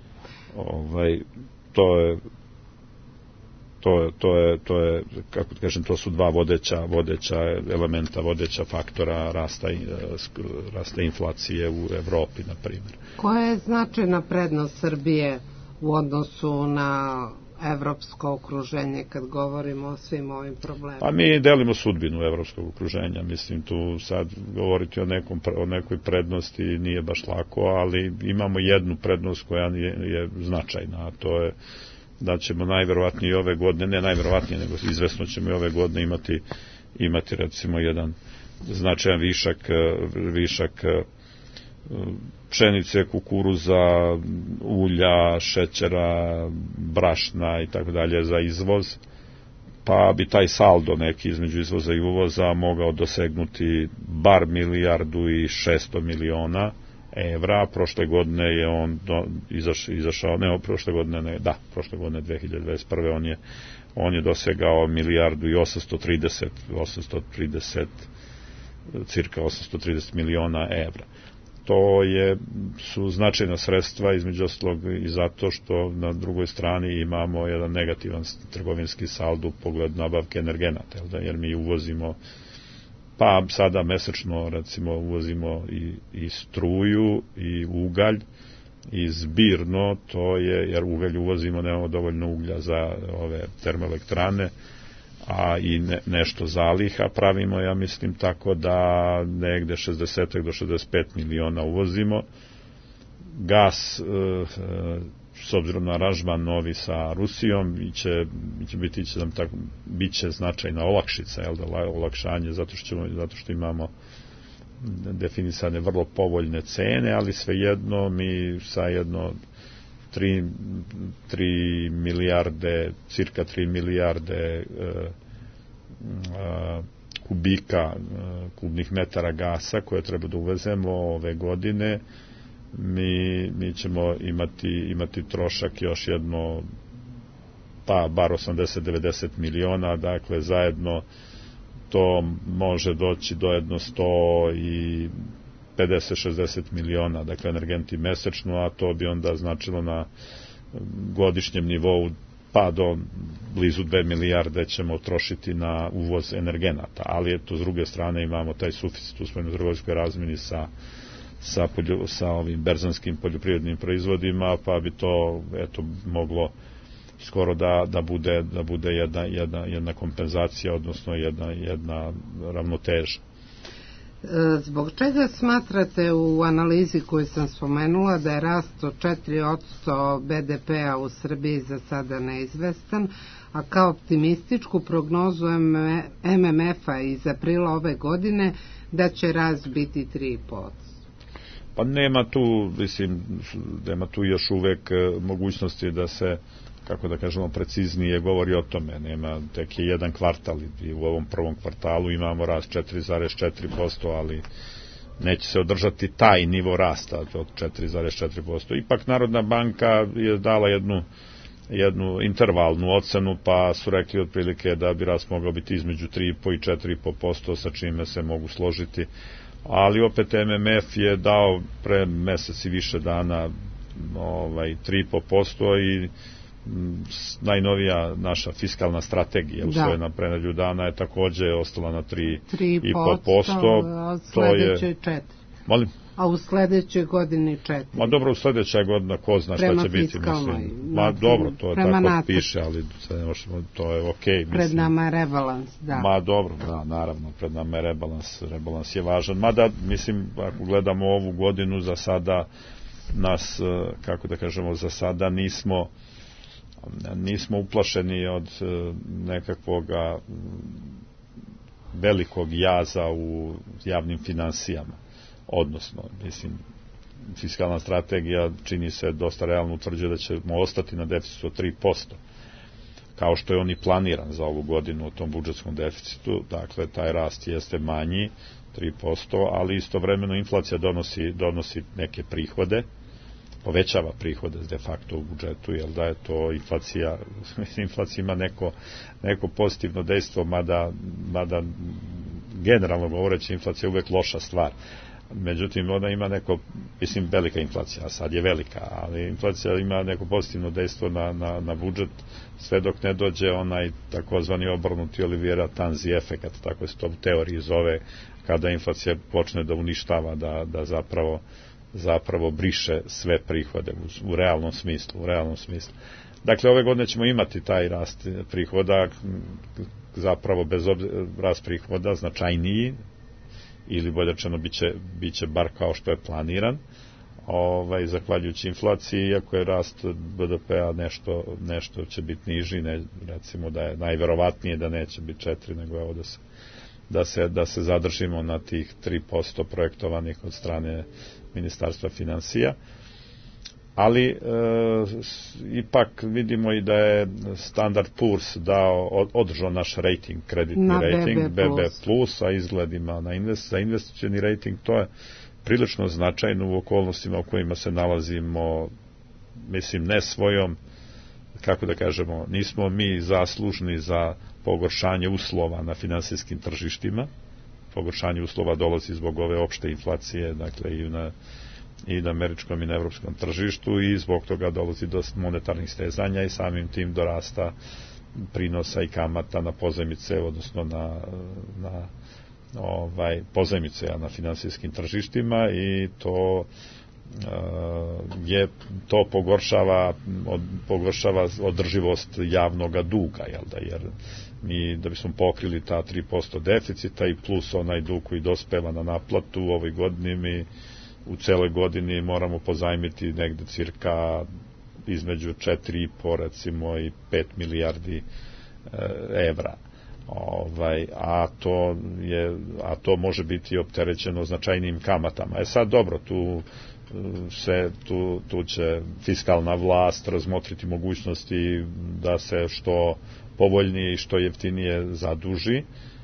To je, kako da kažem, to su dva vodeća elementa, vodeća faktora rasta inflacije u Evropi, na primjer. Koja je značajna prednost Srbije u odnosu na evropsko okruženje kad govorimo o svim ovim problemima? Pa mi delimo sudbinu evropskog okruženja, mislim, tu sad govoriti o nekoj prednosti nije baš lako, ali imamo jednu prednost koja je značajna, a to je da ćemo najverovatnije ove godine, ne najverovatnije, nego izvesno ćemo i ove godine imati recimo jedan značajan višak pšenice, kukuruza, ulja, šećera, brašna i tako dalje za izvoz, pa bi taj saldo neki između izvoza i uvoza mogao dosegnuti bar 1,6 milijardi evra. Prošle godine je on izašao, prošle godine 2021. on je dosegao 1,830 cirka 830 miliona evra. To su značajna sredstva, između ostalog i zato što na drugoj strani imamo jedan negativan trgovinski saldo u pogledu nabavke energenata, jer mi uvozimo, pa sada mesečno recimo uvozimo i struju i ugalj i zbirno, to je, jer ugalj uvozimo, nemamo dovoljno uglja za ove termoelektrane, a i nešto zaliha pravimo, ja mislim, tako da negde 60 do 65 miliona uvozimo. Gas s obzirom na aranžman novi sa Rusijom biće značajna olakšica, jel da, olakšanje, zato što imamo definisane vrlo povoljne cene, ali svejedno mi sa jedno 3 milijarde, cirka 3 milijarde kubika, kubnih metara gasa koje treba da uvezemo ove godine, mi ćemo imati trošak još jedno, pa bar 80-90 miliona, dakle zajedno to može doći do jedno 150-60 miliona, dakle energenti mesečno, a to bi onda značilo na godišnjem nivou pa do blizu 2 milijarde ćemo trošiti na uvoz energenata, ali eto s druge strane imamo taj suficit u spoljnotrgovinskoj razmeni sa ovim berzanskim poljoprivrednim proizvodima, pa bi to eto moglo skoro da bude jedna kompenzacija, odnosno jedna ravnoteža. Zbog čega smatrate u analizi koju sam spomenula da je rast od 4% BDP-a u Srbiji za sada neizvestan, a kao optimističku prognozu MMF-a iz aprila ove godine da će rast biti 3%? Pa nema tu još uvek mogućnosti da se, kako da kažemo, preciznije govori o tome. Nema, tek je jedan kvartal i u ovom prvom kvartalu imamo rast 4,4%, ali neće se održati taj nivo rasta od 4,4%. Ipak Narodna banka je dala jednu intervalnu ocenu, pa su rekli otprilike da bi rast mogao biti između 3,5 i 4,5%, sa čime se mogu složiti. Ali opet MMF je dao pre mesec i više dana 3,5% i najnovija naša fiskalna strategija usvojena pre nedelju dana je takođe ostala na 3,5%. To je 4. Molim? A u sledećoj godini 4. Ma dobro, u sledeća godina ko zna šta će biti, mislim. Ma dobro, to je tako piše, ali to je okej, mislim. Pred nama je rebalans, da. Ma dobro, da, naravno, pred nama je rebalans je važan. Mada, mislim, ako gledamo ovu godinu, za sada nas, kako da kažemo, za sada nismo uplašeni od nekakvog velikog jaza u javnim finansijama. Odnosno, mislim, fiskalna strategija čini se dosta realno utvrđuje da ćemo ostati na deficitu od 3%, kao što je on i planiran za ovu godinu u tom budžetskom deficitu. Dakle, taj rast jeste manji, 3%, ali istovremeno inflacija donosi neke prihode, povećava prihode de facto u budžetu, jer da je to inflacija ima neko pozitivno dejstvo, mada generalno govoreći inflacija je uvek loša stvar. Međutim, ona ima mislim, velika inflacija, a sad je velika, ali inflacija ima neko pozitivno dejstvo na budžet, sve dok ne dođe onaj takozvani obrnuti Olivera Tanzi efekat, tako se to u teoriji zove, kada inflacija počne da uništava, da zapravo briše sve prihode u realnom smislu. Dakle, ove godine ćemo imati taj rast prihoda, zapravo bez rast prihoda značajniji, ili bolje rečeno biće bar kao što je planiran, zahvaljujući inflaciji, iako je rast BDP-a nešto će biti niži, recimo da je najverovatnije da neće biti 4, nego evo da se zadržimo na tih 3% projektovanih od strane Ministarstva finansija. Ali ipak vidimo i da je Standard Poor's održao naš rating, kreditni rating, BB+, a izgledima za investicioni rating. To je prilično značajno u okolnostima u kojima se nalazimo, mislim, ne svojom, kako da kažemo, nismo mi zaslužni za pogoršanje uslova na finansijskim tržištima. Pogoršanje uslova dolazi zbog ove opšte inflacije, dakle i na američkom i na evropskom tržištu, i zbog toga dolazi do monetarnih stezanja i samim tim do rasta prinosa i kamata na pozajmice, odnosno na pozajmice na finansijskim tržištima, i to pogoršava održivost javnog duga, jer mi da bismo pokrili ta 3% deficita i plus onaj dug koji dospeva na naplatu u ovoj godini, mi u celoj godini moramo pozajmiti negde cirka između 4,5 recimo i 5 milijardi evra. A to može biti opterećeno značajnim kamatama. Sad dobro, tu će fiskalna vlast razmotriti mogućnosti da se što povoljnije i što jeftinije zaduži,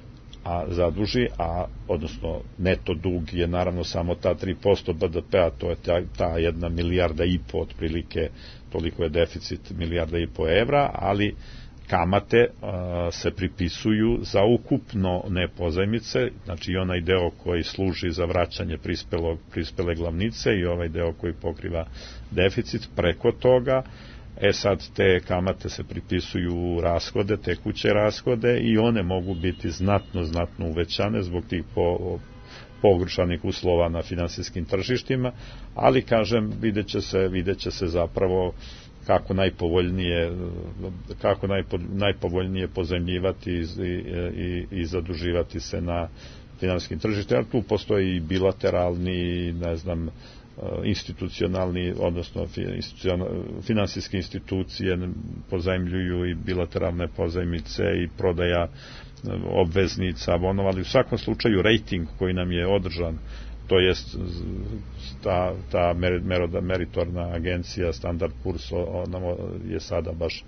odnosno neto dug je naravno samo ta 3% BDP-a, to je ta 1,5 milijarda otprilike, toliko je deficit 1,5 milijarda evra, ali kamate se pripisuju za ukupno nepozajmice, znači i onaj deo koji služi za vraćanje prispele glavnice i ovaj deo koji pokriva deficit preko toga. Sad te kamate se pripisuju u rashode, tekuće rashode, i one mogu biti znatno uvećane zbog tih pogoršanih uslova na finansijskim tržištima, ali kažem, vidjet će se zapravo kako najpovoljnije pozajmljivati i zaduživati se na finansijskim tržištima. Tu postoji i bilateralni, institucionalni, odnosno finansijske institucije pozajmljuju i bilateralne pozajmice i prodaja obveznica, ali u svakom slučaju rating koji nam je održan, to jest ta meritorna agencija Standard Poor's je sada baš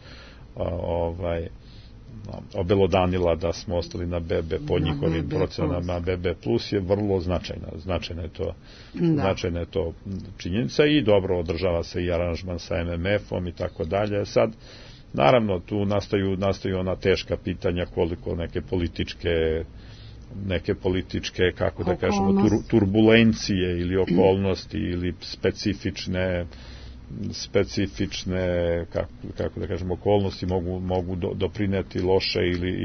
obelodanila da smo ostali na BB po njihovim procenama. BB plus je vrlo značajna je to činjenica, i dobro održava se i aranžman sa MMF-om i tako dalje. Sad naravno tu nastaju ona teška pitanja koliko neke političke, kako da kažemo, turbulencije ili okolnosti ili specifične kako da kažemo, okolnosti mogu doprineti loše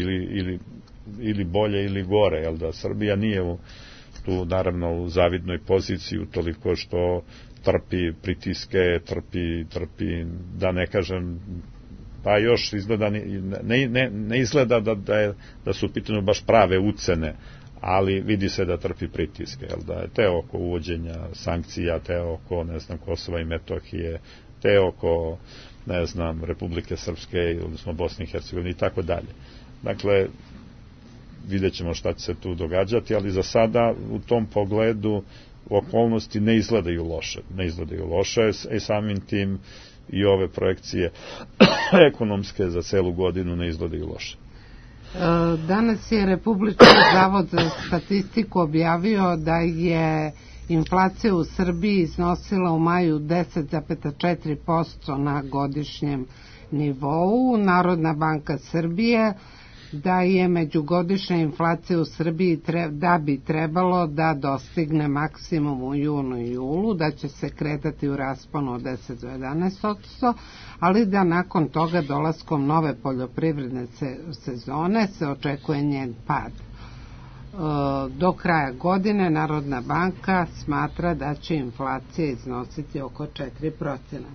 ili bolje ili gore, jel da Srbija nije tu naravno u zavidnoj poziciji toliko što trpi pritiske, trpi da ne kažem, pa još izgleda ne izgleda da su u pitanju baš prave ucene, ali vidi se da trpi pritiske, jel da je te oko uvođenja sankcija, te oko Kosova i Metohije, te oko Republike Srpske, odnosno Bosne i Hercegovine i tako dalje. Dakle, vidjet ćemo šta će se tu događati, ali za sada u tom pogledu okolnosti ne izgledaju loše, i samim tim i ove projekcije ekonomske za celu godinu ne izgledaju loše. Danas je Republički zavod za statistiku objavio da je inflacija u Srbiji iznosila u maju 10,4% na godišnjem nivou. Narodna banka Srbije da je međugodišnja inflacija u Srbiji da bi trebalo da dostigne maksimum u junu i julu, da će se kretati u rasponu od 10 do 11%, ali da nakon toga dolaskom nove poljoprivredne sezone se očekuje njen pad. Do kraja godine Narodna banka smatra da će inflacija iznositi oko 4%.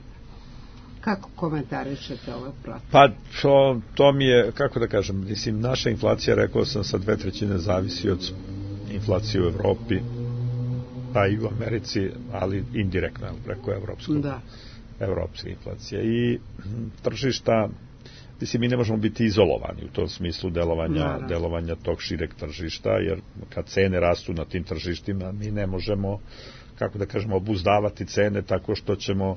Kako komentarišete ove procene? Pa to mi je, kako da kažem, mislim, naša inflacija, rekao sam, sa 2/3 zavisi od inflacije u Evropi, pa i u Americi, ali indirektno preko evropske inflacije. I tržišta, mislim, mi ne možemo biti izolovani u tom smislu delovanja tog šireg tržišta, jer kad cene rastu na tim tržištima, mi ne možemo, kako da kažemo, obuzdavati cene tako što ćemo,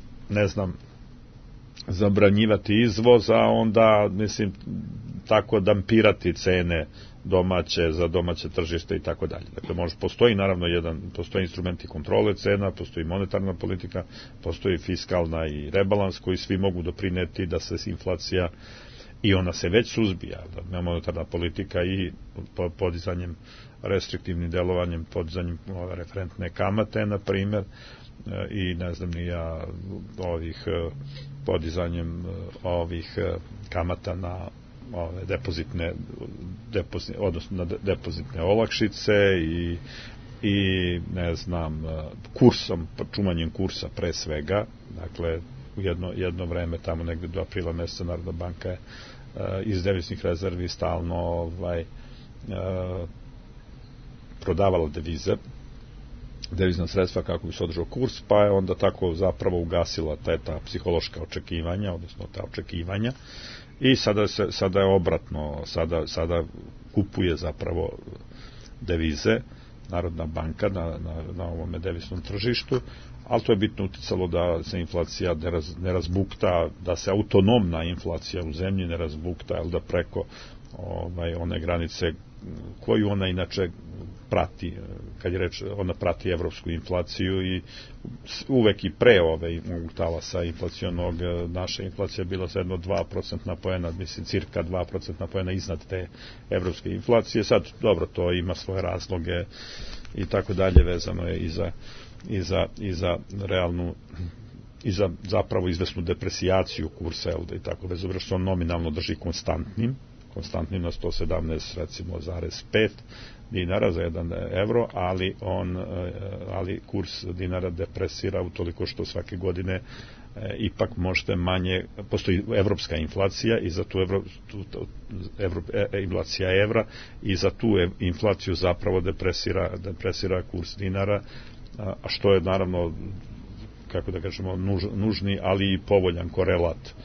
zabranjivati izvoz, a onda, mislim, tako dampirati cene za domaće tržište i tako dalje. Dakle, postoji naravno postoji instrumenti kontrole cena, postoji monetarna politika, postoji fiskalna i rebalans koji svi mogu doprineti da se inflacija, i ona se već suzbija, monetarna politika i podizanjem, restriktivnim delovanjem, podizanjem referentne kamate, na primjer, i podizanjem ovih kamata na depozitne olakšice i kursom, čuvanjem kursa pre svega. Dakle, u jedno vreme, tamo negde do aprila meseca, Narodna banka je iz deviznih rezervi stalno prodavala devize, devizna sredstva kako bi se održao kurs, pa je onda tako zapravo ugasila ta psihološka očekivanja, odnosno ta očekivanja, i sada je obratno, sada kupuje zapravo devize Narodna banka na ovome deviznom tržištu, ali to je bitno uticalo da se inflacija ne razbukta, da se autonomna inflacija u zemlji ne razbukta, ali da preko one granice koju ona inače prati, kad je reč, ona prati evropsku inflaciju i uvek i pre ove talasa inflacionog, naša inflacija je bila jedno 2% poena, mislim cirka 2% poena iznad te evropske inflacije. Sad, dobro, to ima svoje razloge i tako dalje, vezano je i za realnu i za zapravo izvesnu depresijaciju kursa i tako, bez obzira što on nominalno drži konstantnim na 117 recimo 0,5 dinara za 1 evro, ali kurs dinara depresira utoliko što svake godine ipak možete manje, postoji evropska inflacija i za tu inflacija evra i za tu inflaciju zapravo depresira kurs dinara, a što je naravno, kako da kažemo, nužni, ali i povoljan korelat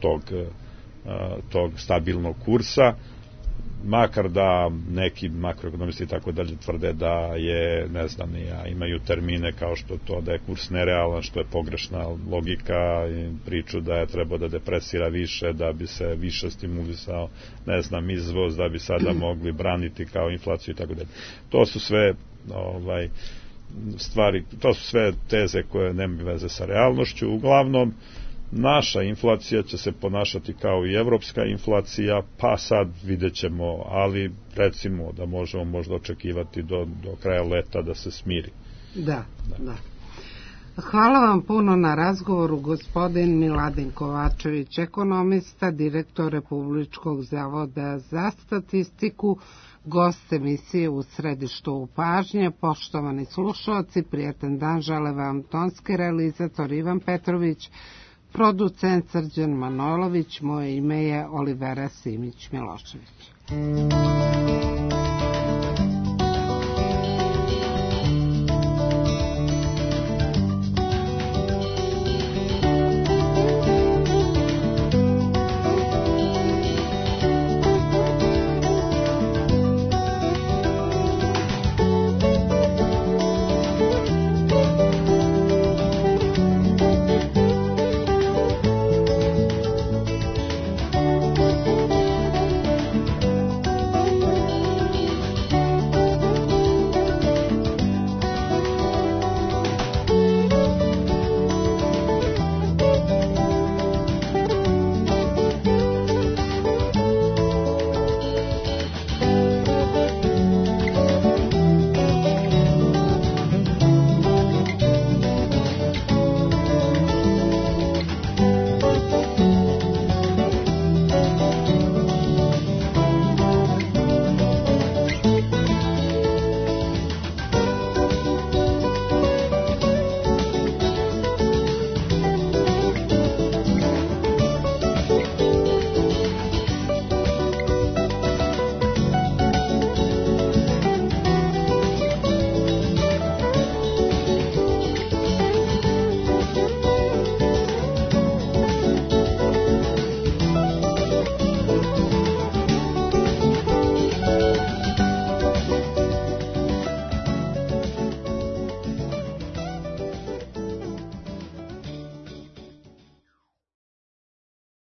tog stabilnog kursa, makar da neki makroekonomisti i tako dalje tvrde da je, ne znam, imaju termine kao što to da je kurs nerealan, što je pogrešna logika, i priču da je trebao da depresira više, da bi se više stimulisao, ne znam, izvoz, da bi sada mogli braniti kao inflaciju i tako dalje. To su sve stvari, to su sve teze koje nemaju veze sa realnošću. Uglavnom, naša inflacija će se ponašati kao i evropska inflacija, pa sad vidjet ćemo, ali recimo da možemo možda očekivati do kraja leta da se smiri. Da. Hvala vam puno na razgovoru, gospodin Miladin Kovačević, ekonomista, direktor Republičkog zavoda za statistiku, gost emisije U središtu pažnje. Poštovani slušalci, prijatan dan žele vam tonski realizator Ivan Petrović, producent Srđan Manojlović, moje ime je Olivera Simić-Milošević.